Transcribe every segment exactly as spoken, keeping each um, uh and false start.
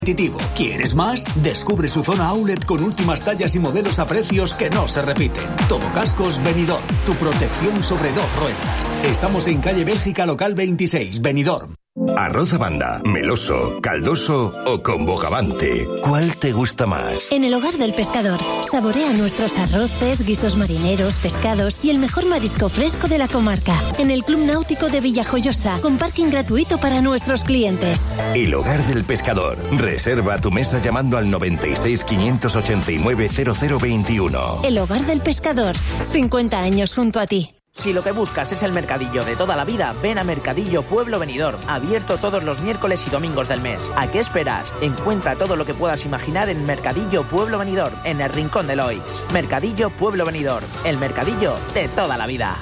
¿Quieres más? Descubre su zona outlet con últimas tallas y modelos a precios que no se repiten. Todo Cascos Benidorm, tu protección sobre dos ruedas. Estamos en calle Bélgica, local veintiséis, Benidorm. Arroz a banda, meloso, caldoso o con bogavante. ¿Cuál te gusta más? En el Hogar del Pescador, saborea nuestros arroces, guisos marineros, pescados y el mejor marisco fresco de la comarca. En el Club Náutico de Villajoyosa, con parking gratuito para nuestros clientes. El Hogar del Pescador. Reserva tu mesa llamando al noventa y seis, quinientos ochenta y nueve, cero cero veintiuno. El Hogar del Pescador, cincuenta años junto a ti. Si lo que buscas es el mercadillo de toda la vida, ven a Mercadillo Pueblo Benidorm, abierto todos los miércoles y domingos del mes. ¿A qué esperas? Encuentra todo lo que puedas imaginar en Mercadillo Pueblo Benidorm, en el Rincón de Loix. Mercadillo Pueblo Benidorm, el mercadillo de toda la vida.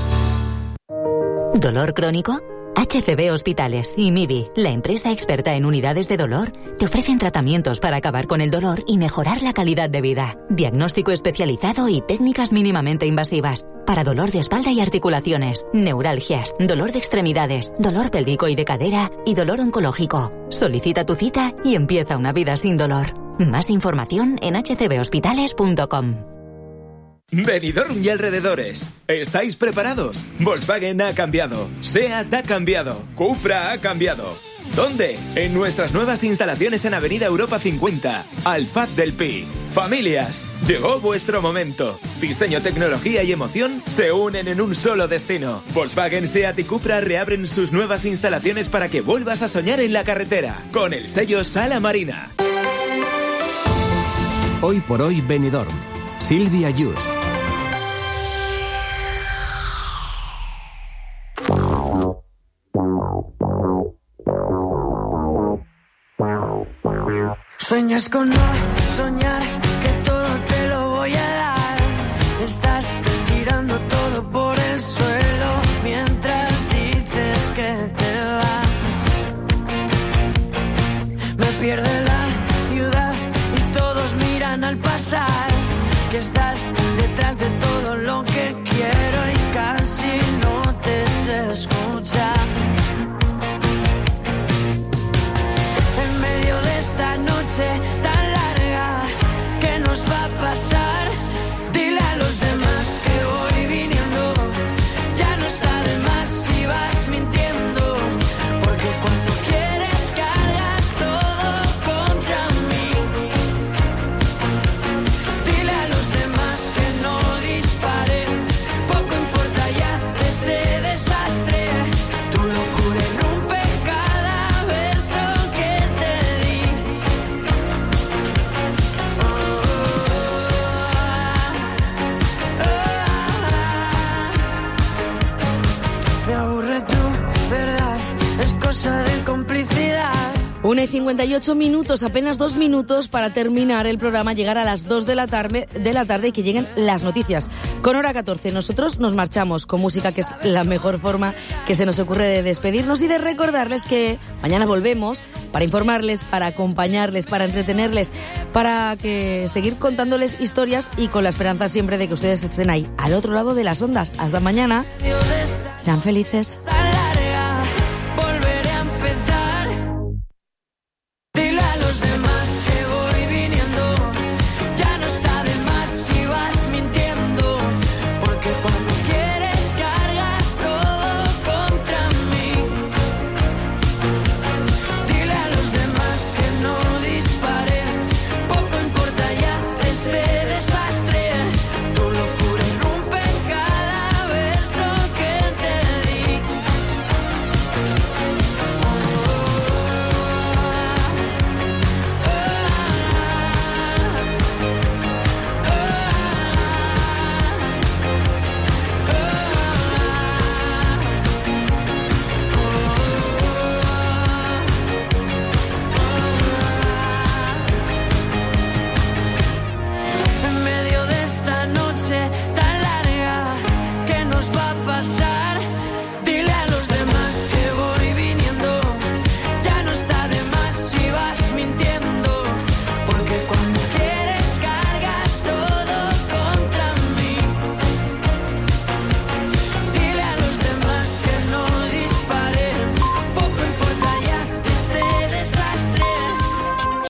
¿Dolor crónico? H C B Hospitales y M I B I, la empresa experta en unidades de dolor, te ofrecen tratamientos para acabar con el dolor y mejorar la calidad de vida. Diagnóstico especializado y técnicas mínimamente invasivas. Para dolor de espalda y articulaciones, neuralgias, dolor de extremidades, dolor pélvico y de cadera y dolor oncológico. Solicita tu cita y empieza una vida sin dolor. Más información en h c b hospitales punto com. Benidorm y alrededores. ¿Estáis preparados? Volkswagen ha cambiado. SEAT ha cambiado. Cupra ha cambiado. ¿Dónde? En nuestras nuevas instalaciones en Avenida Europa cincuenta. Alfaz del Pi. Familias, llegó vuestro momento. Diseño, tecnología y emoción se unen en un solo destino. Volkswagen, SEAT y Cupra reabren sus nuevas instalaciones para que vuelvas a soñar en la carretera. Con el sello Sala Marina. Hoy por hoy Benidorm. Silvia Yus. Sueñas con no soñar, que todo te lo voy a dar. Estás tirando todo por el suelo mientras dices que te vas. Me pierde la ciudad y todos miran al pasar, que estás detrás de todo lo que quiero y casi no te sé escuchar. En medio de esta noche tan larga, ¿qué nos va a pasar? Dile a los demás que voy viniendo, ya no sabe más si vas mintiendo, porque cuando quieres cargas todo contra mí. Dile a los demás que no disparen, poco importa ya este desastre, tu locura irrumpe cada verso que te di. Oh, oh, oh. Me aburre tu verdad, es cosa de complicidad. una y cincuenta y ocho minutos, apenas dos minutos para terminar el programa, llegar a las dos de la tarde, de la tarde y que lleguen las noticias. Con hora catorce, nosotros nos marchamos con música, que es la mejor forma que se nos ocurre de despedirnos y de recordarles que mañana volvemos para informarles, para acompañarles, para entretenerles, para que seguir contándoles historias y con la esperanza siempre de que ustedes estén ahí, al otro lado de las ondas. Hasta mañana. Sean felices.